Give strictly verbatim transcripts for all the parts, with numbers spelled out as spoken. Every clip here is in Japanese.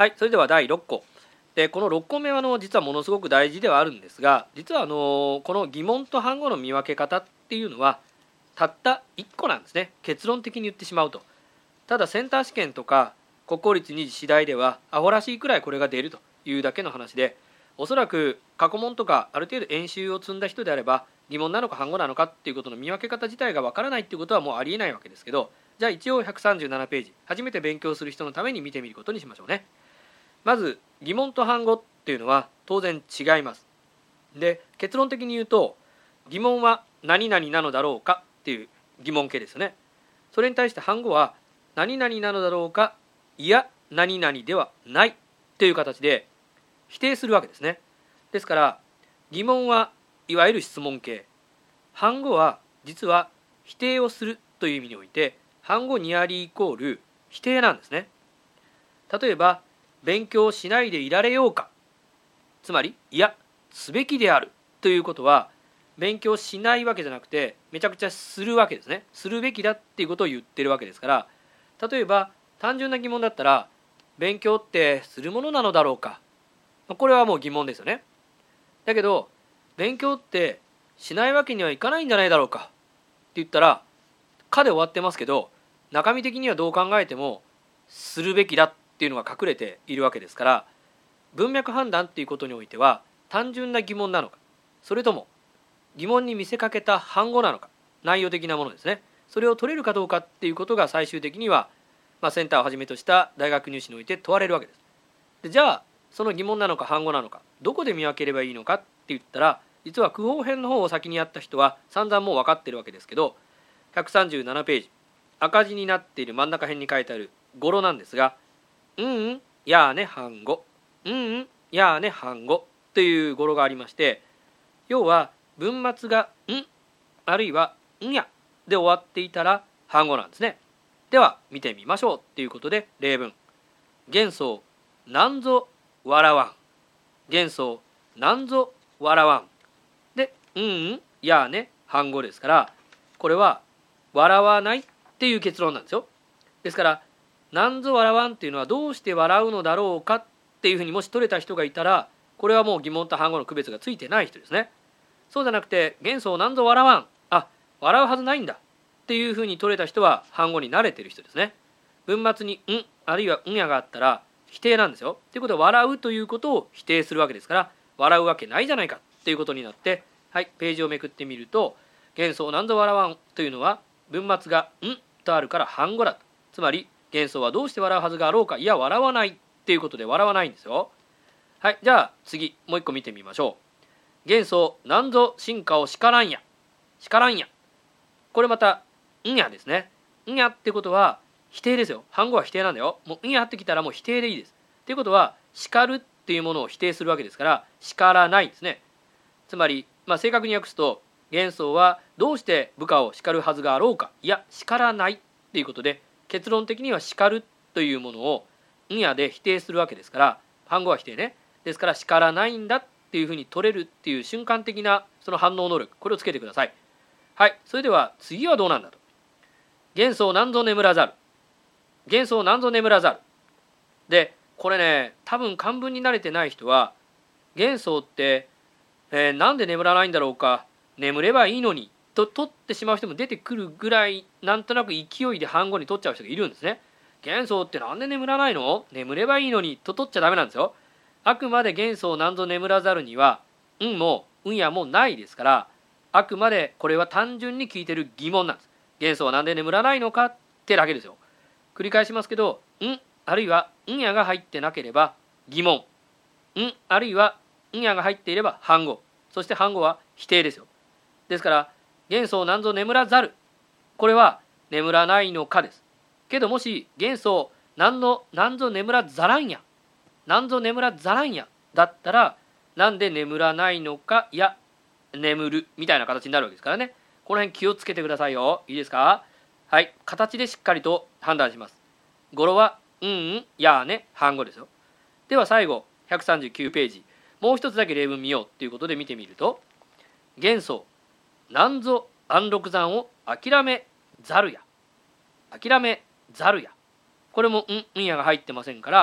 はい、それではだいろっこで、このろっこめはあの実はものすごく大事ではあるんですが、実はあのこの疑問と反語の見分け方っていうのはたったいっこなんですね。結論的に言ってしまうと。ただセンター試験とか国公立二次次第ではアホらしいくらいこれが出るというだけの話で、おそらく過去問とかある程度演習を積んだ人であれば疑問なのか反語なのかっていうことの見分け方自体がわからないっていうことはもうありえないわけですけど、じゃあ一応ひゃくさんじゅうななページ初めて勉強する人のために見てみることにしましょうね。まず疑問と反語っていうのは当然違います。で、結論的に言うと疑問は何々なのだろうかっていう疑問形ですよね。それに対して反語は何々なのだろうか、いや何々ではないっていう形で否定するわけですね。ですから疑問はいわゆる質問形、反語は実は否定をするという意味において反語ニアリーイコール否定なんですね。例えば勉強しないでいられようか、つまりいやすべきであるということは勉強しないわけじゃなくてめちゃくちゃするわけですね。するべきだっていうことを言ってるわけですから、例えば単純な疑問だったら勉強ってするものなのだろうか、これはもう疑問ですよね。だけど勉強ってしないわけにはいかないんじゃないだろうかって言ったらかで終わってますけど、中身的にはどう考えてもするべきだっていうのが隠れているわけですから、文脈判断っていうことにおいては単純な疑問なのか、それとも疑問に見せかけた反語なのか、内容的なものですね、それを取れるかどうかっていうことが最終的には、まあ、センターをはじめとした大学入試において問われるわけです。でじゃあその疑問なのか反語なのかどこで見分ければいいのかって言ったら、実は句法編の方を先にやった人は散々もう分かってるわけですけど、ひゃくさんじゅうななページ赤字になっている真ん中辺に書いてある語呂なんですが、うんうんやーね反語、うんうんやーね反語という語呂がありまして、要は文末がんあるいはんやで終わっていたら反語なんですね。では見てみましょうっていうことで例文、幻想なんぞ笑わん、幻想なんぞ笑わんで、うんうんやーね反語ですから、これは笑わないっていう結論なんですよ。ですからなんぞ笑わんっていうのはどうして笑うのだろうかっていうふうにもし取れた人がいたら、これはもう疑問と反語の区別がついてない人ですね。そうじゃなくて幻想なんぞ笑わん、あ笑うはずないんだっていうふうに取れた人は反語に慣れてる人ですね。文末にんあるいはんやがあったら否定なんですよ。ということは笑うということを否定するわけですから、笑うわけないじゃないかっていうことになって、はいページをめくってみると、幻想なんぞ笑わんというのは文末がんとあるから反語だと。つまり幻想はどうして笑うはずがあろうか、いや笑わないっていうことで笑わないんですよ。はい、じゃあ次もう一個見てみましょう。幻想なんぞ進化を叱らんや、叱らんや、これまたんやですね。んやってことは否定ですよ。反語は否定なんだよ。もうんやってきたらもう否定でいいです。っていうことは叱るっていうものを否定するわけですから叱らないですね。つまり、まあ、正確に訳すと幻想はどうして部下を叱るはずがあろうか、いや叱らないっていうことで、結論的には叱るというものをんやで否定するわけですから、反語は否定ね。ですから叱らないんだっていうふうに取れるっていう瞬間的なその反応能力、これをつけてください。はい、それでは次はどうなんだと。幻想なんぞ眠らざる、幻想なんぞ眠らざるで、これね多分漢文に慣れてない人は幻想って、えー、なんで眠らないんだろうか、眠ればいいのにと取ってしまう人も出てくるぐらい、なんとなく勢いで反語に取っちゃう人がいるんですね。幻想ってなんで眠らないの、眠ればいいのにと取っちゃダメなんですよ。あくまで幻想なんぞ眠らざるにはんもうんやもないですから、あくまでこれは単純に聞いてる疑問なんです。幻想はなんで眠らないのかってだけですよ。繰り返しますけど、んあるいはんやが入ってなければ疑問、んあるいはんやが入っていれば反語、そして反語は否定ですよ。ですから幻想なんぞ眠らざる、これは眠らないのかです。けどもし幻想なんのなんぞ眠らざらんや、なんぞ眠らざらんやだったら、なんで眠らないのかや眠るみたいな形になるわけですからね。この辺気をつけてくださいよ。いいですか。はい、形でしっかりと判断します。語呂はうんうんやーね反語ですよ。では最後ひゃくさんじゅうきゅうページ、もう一つだけ例文見ようということで見てみると、幻想なんぞ安禄山を諦めざるや、諦めざるや、これもんんやが入ってませんから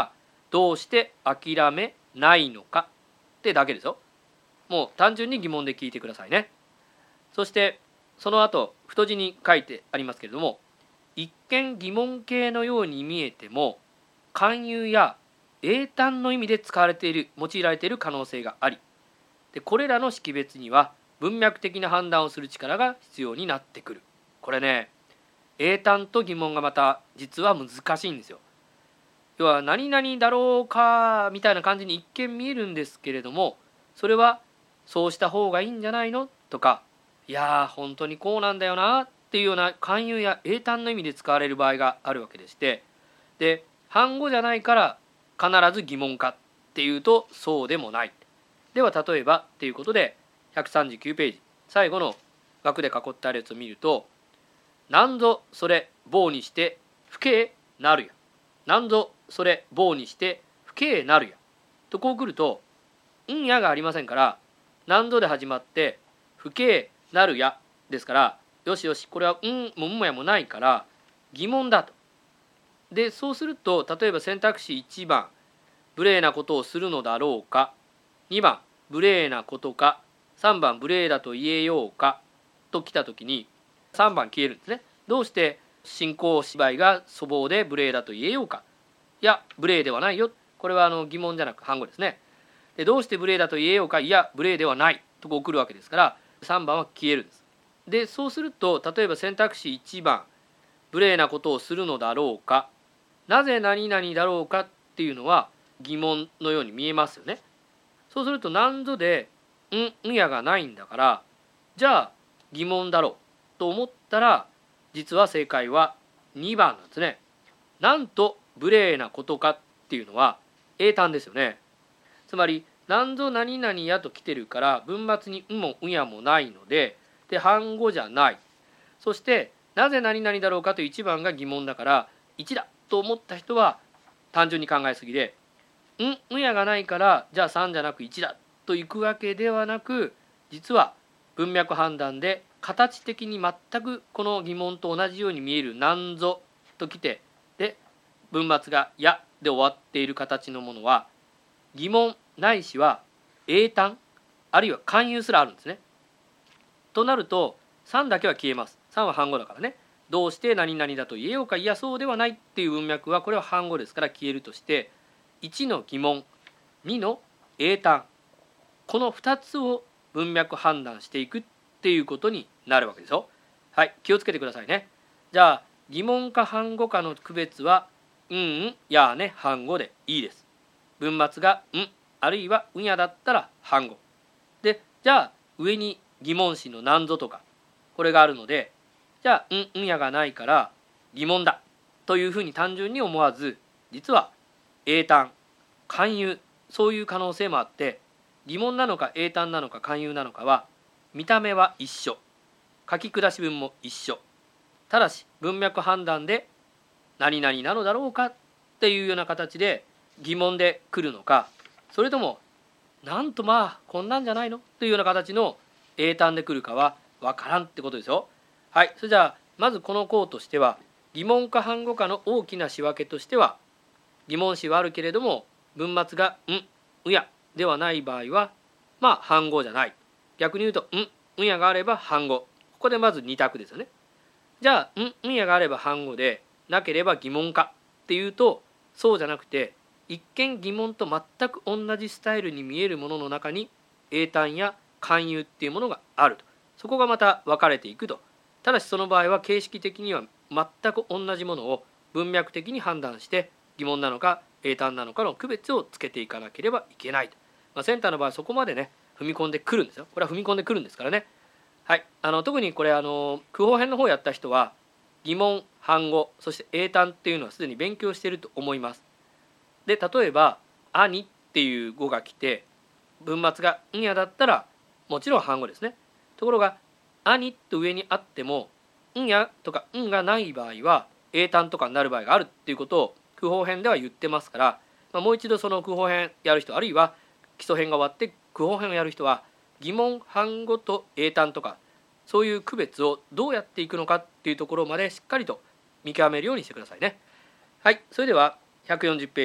どうして諦めないのかってだけですよ。もう単純に疑問で聞いてくださいね。そしてその後太字に書いてありますけれども、一見疑問形のように見えても勧誘や英単の意味で使われている用いられている可能性があり、でこれらの識別には文脈的な判断をする力が必要になってくる。これね、英単と疑問がまた実は難しいんですよ。要は何々だろうかみたいな感じに一見見えるんですけれども、それはそうした方がいいんじゃないのとか、いやー本当にこうなんだよなっていうような勧誘や英単の意味で使われる場合があるわけでして、で反語じゃないから必ず疑問かっていうとそうでもない。では例えばっていうことでひゃくさんじゅうきゅうページ最後の枠で囲ってあるやつを見ると、なんぞそれ棒にして不敬なるや、なんぞそれ棒にして不敬なるやとこう来ると、んやがありませんから、なんぞで始まって不敬なるやですから、よしよしこれはんもんもやもないから疑問だと。でそうすると例えば選択肢いちばん無礼なことをするのだろうか、にばん無礼なことか、さんばん無礼だと言えようかときたときにさんばん消えるんですね。どうして信仰芝居が粗暴で無礼だと言えようか、いや無礼ではないよ、これはあの疑問じゃなく反語ですね。でどうして無礼だと言えようか、いや無礼ではないとこう来るわけですからさんばんは消えるんです。でそうすると例えば選択肢いちばん無礼なことをするのだろうか、なぜ何々だろうかっていうのは疑問のように見えますよね。そうするとなんぞでんんやがないんだから、じゃあ疑問だろうと思ったら、実は正解はにばんなんですね。なんと無礼なことかっていうのは英単ですよね。つまりなんぞ何々やと来てるから文末にんもんやもないので、で反語じゃない。そしてなぜ何々だろうかといういちばんが疑問だからいちだと思った人は単純に考えすぎで、んんやがないからじゃあさんじゃなくいちだといくわけではなく、実は文脈判断で形的に全くこの疑問と同じように見えるなんぞときて、で文末がやで終わっている形のものは疑問ないしは英単あるいは勧誘すらあるんですね。となるとさんだけは消えます。さんは反語だからね。どうして何々だと言えようか、いやそうではないっていう文脈はこれは反語ですから消えるとして、いちの疑問、にの英単、このふたつを文脈判断していくっていうことになるわけですよ。はい、気をつけてくださいね。じゃあ疑問か反語かの区別はうんうんやーね反語でいいです。文末がんあるいはうんやだったら反語で、じゃあ上に疑問詞のなんぞとかこれがあるので、じゃあんんやがないから疑問だというふうに単純に思わず、実は英単勧誘そういう可能性もあって、疑問なのか英単なのか勧誘なのかは見た目は一緒、書き下し文も一緒、ただし文脈判断で何々なのだろうかっていうような形で疑問で来るのか、それともなんとまあこんなんじゃないのというような形の英単で来るかは分からんってことですよ。はい、それじゃあまずこの項としては疑問か反語かの大きな仕分けとしては、疑問詞はあるけれども文末がんうやではない場合はまあ反語じゃない。逆に言うとんうやがあれば反語。ここでまずに択ですよね。じゃあんうやがあれば反語でなければ疑問かっていうと、そうじゃなくて一見疑問と全く同じスタイルに見えるものの中に英単や勧誘っていうものがあると。そこがまた分かれていくと。ただしその場合は形式的には全く同じものを文脈的に判断して疑問なのか英単なのかの区別をつけていかなければいけないと。まあ、センターの場合はそこまでね踏み込んでくるんですよ。これは踏み込んでくるんですからね。はい、あの特にこれあの句法編の方やった人は疑問、反語、そして英単っていうのはすでに勉強していると思います。で例えば「兄」っていう語が来て文末が「んや」だったらもちろん反語ですね。ところが「兄」と上にあっても「んや」とか「ん」がない場合は英単とかになる場合があるっていうことを句法編では言ってますから、まあ、もう一度その句法編やる人、あるいは基礎編が終わって句法編をやる人は疑問、反語と英単とかそういう区別をどうやっていくのかっていうところまでしっかりと見極めるようにしてくださいね。はい、それではひゃくよんじゅうページ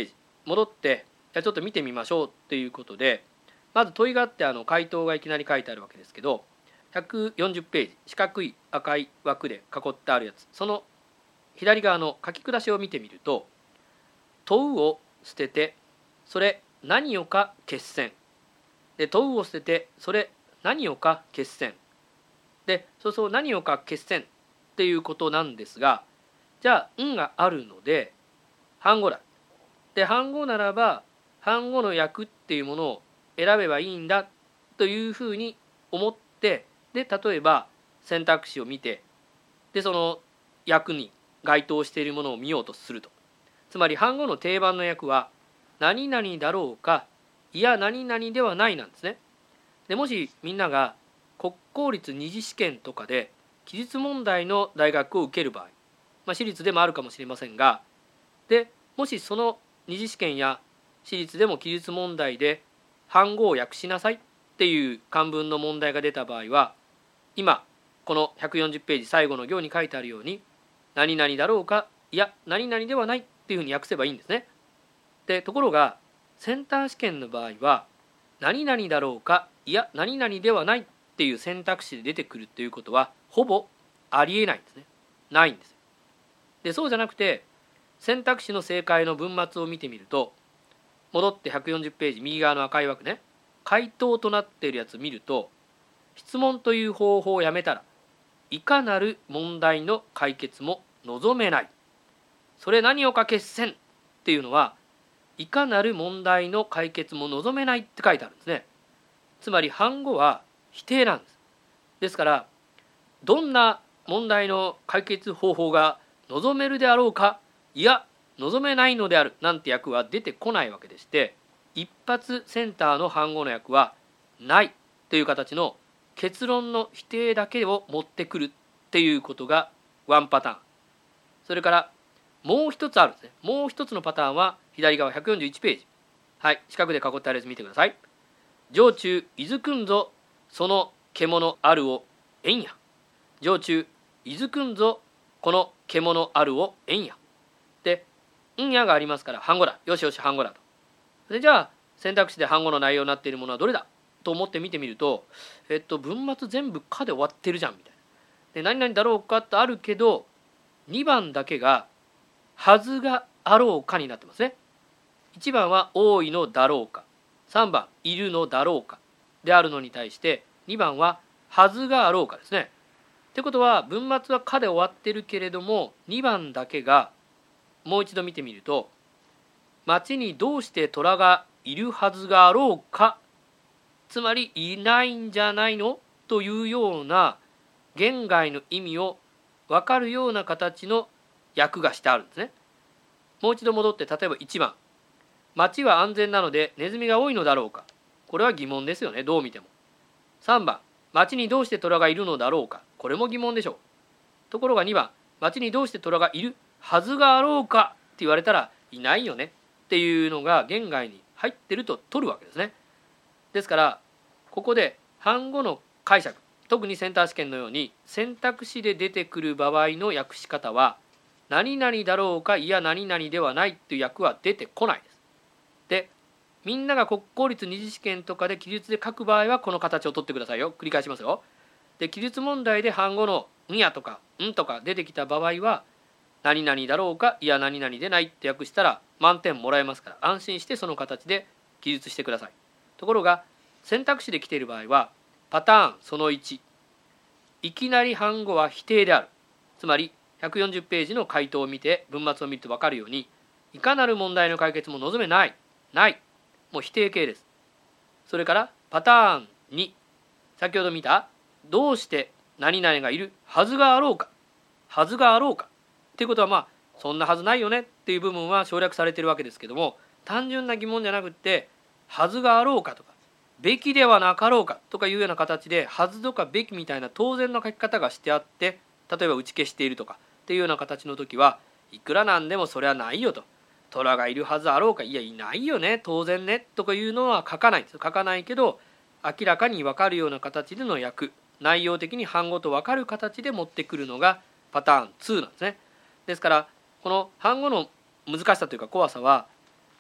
戻ってじゃあちょっと見てみましょうっていうことで、まず問いがあってあの回答がいきなり書いてあるわけですけど、ひゃくよんじゅっページ、四角い赤い枠で囲ってあるやつ、その左側の書き下しを見てみると、問うを捨ててそれ何をか決戦で、問うを捨ててそれ何をか決戦で、そうそう何をか決戦っていうことなんですが、じゃあ「ん」があるので反語だ。で反語ならば反語の訳っていうものを選べばいいんだというふうに思って、で例えば選択肢を見て、でその訳に該当しているものを見ようとすると。つまり反語の定番の訳は何々だろうか、いや何々ではないなんですね。でもしみんなが国公立二次試験とかで記述問題の大学を受ける場合、まあ、私立でもあるかもしれませんが、でもしその二次試験や私立でも記述問題で反語を訳しなさいっていう漢文の問題が出た場合は、今このひゃくよんじゅっページ最後の行に書いてあるように何々だろうか、いや何々ではないっていうふうに訳せばいいんですね。でところがセンター試験の場合は何々だろうか、いや何々ではないっていう選択肢で出てくるっていうことはほぼありえないんですね。ないんです。でそうじゃなくて選択肢の正解の文末を見てみると、戻ってひゃくよんじゅっページ右側の赤い枠ね、回答となっているやつ見ると、質問という方法をやめたらいかなる問題の解決も望めない、それ何をか決戦っていうのは、いかなる問題の解決も望めないって書いてあるんですね。つまり反語は否定なんです。ですからどんな問題の解決方法が望めるであろうか、いや望めないのであるなんて訳は出てこないわけでして、一発センターの反語の訳はないという形の結論の否定だけを持ってくるっていうことがワンパターン。それからもう一つあるんですね。もう一つのパターンは左側ひゃくよんじゅういちページ、はい四角で囲ってあるやつ見てください。上中伊豆くんぞその獣あるをえんや、上中伊豆くんぞこの獣あるをえんやで、んやがありますから反語だ、よしよし反語だと。でじゃあ選択肢で反語の内容になっているものはどれだと思って見てみると、えっと文末全部「か」で終わってるじゃんみたいな。で何々だろうかとあるけどにばんだけがはずがあろうかになってますね。いちばんは多いのだろうか、さんばんいるのだろうかであるのに対してにばんははずがあろうかですね。ってことは文末は「か」で終わってるけれどもにばんだけが、もう一度見てみると町にどうして虎がいるはずがあろうか、つまりいないんじゃないのというような言外の意味を分かるような形の訳がしてあるんですね。もう一度戻って例えばいちばん、町は安全なのでネズミが多いのだろうか、これは疑問ですよね、どう見ても。さんばん、町にどうして虎がいるのだろうか、これも疑問でしょう。ところがにばん、町にどうして虎がいるはずがあろうかって言われたらいないよねっていうのが言外に入ってると取るわけですね。ですからここで反語の解釈、特にセンター試験のように選択肢で出てくる場合の訳し方は何々だろうか、いや何々ではないっていう訳は出てこないです。でみんなが国公立二次試験とかで記述で書く場合はこの形を取ってくださいよ。繰り返しますよ。で記述問題で反語の「んや」とか「ん」とか出てきた場合は何々だろうか、いや何々でないって訳したら満点もらえますから、安心してその形で記述してください。ところが選択肢で来ている場合はパターンそのいち、いきなり反語は否定である。つまりひゃくよんじゅっページの回答を見て文末を見ると分かるように、いかなる問題の解決も望めない、ないもう否定形です。それからパターンに、先ほど見たどうして何々がいるはずがあろうか、はずがあろうかっていうことは、まあそんなはずないよねっていう部分は省略されているわけですけども、単純な疑問じゃなくってはずがあろうかとかべきではなかろうかとかいうような形ではずとかべきみたいな当然の書き方がしてあって、例えば打ち消しているとかっていうような形の時はいくらなんでもそれはないよと、虎がいるはずあろうか、いやいないよね当然ねとかいうのは書かないんです。書かないけど明らかに分かるような形での訳、内容的に反語と分かる形で持ってくるのがパターンになんですね。ですからこの反語の難しさというか怖さは、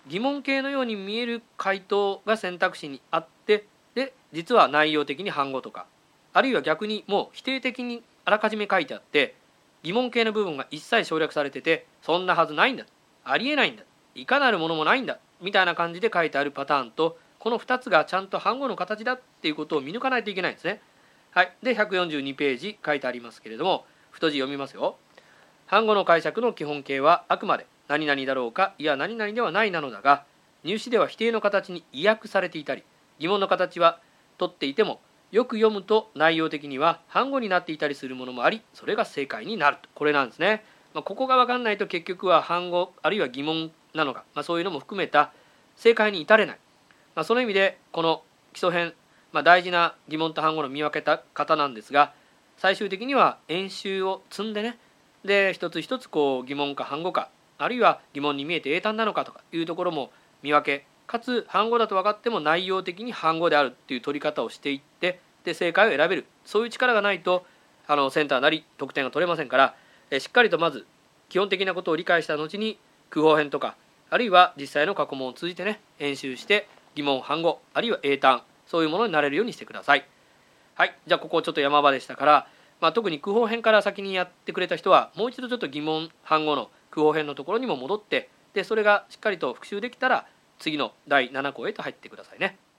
疑問形のように見える回答が選択肢にあって、で実は内容的に反語とか、あるいは逆にもう否定的にあらかじめ書いてあって疑問形の部分が一切省略されてて、そんなはずないんだ、ありえないんだ、いかなるものもないんだみたいな感じで書いてあるパターンと、このふたつがちゃんと反語の形だっていうことを見抜かないといけないんですね。はい、でひゃくよんじゅうにページ書いてありますけれども、太字読みますよ。反語の解釈の基本形はあくまで何々だろうか、いや何々ではないなのだが、入試では否定の形に意訳されていたり、疑問の形は取っていてもよく読むと内容的には反語になっていたりするものもあり、それが正解になると、これなんですね。まあ、ここが分かんないと結局は反語あるいは疑問なのか、まあ、そういうのも含めた正解に至れない。まあ、その意味でこの基礎編、まあ、大事な疑問と反語の見分けた方なんですが、最終的には演習を積んでね、で一つ一つこう疑問か反語か、あるいは疑問に見えて英単なのかとかいうところも見分け、かつ反語だと分かっても内容的に反語であるっていう取り方をしていって、で正解を選べる、そういう力がないとあのセンターなり得点が取れませんから、えしっかりとまず基本的なことを理解した後に空法編とか、あるいは実際の過去問を通じてね演習して疑問反語あるいは英単、そういうものになれるようにしてください。はい、じゃあここちょっと山場でしたから、まあ、特に空法編から先にやってくれた人はもう一度ちょっと疑問反語の空法編のところにも戻って、でそれがしっかりと復習できたら次のだいなな項へと入ってくださいね。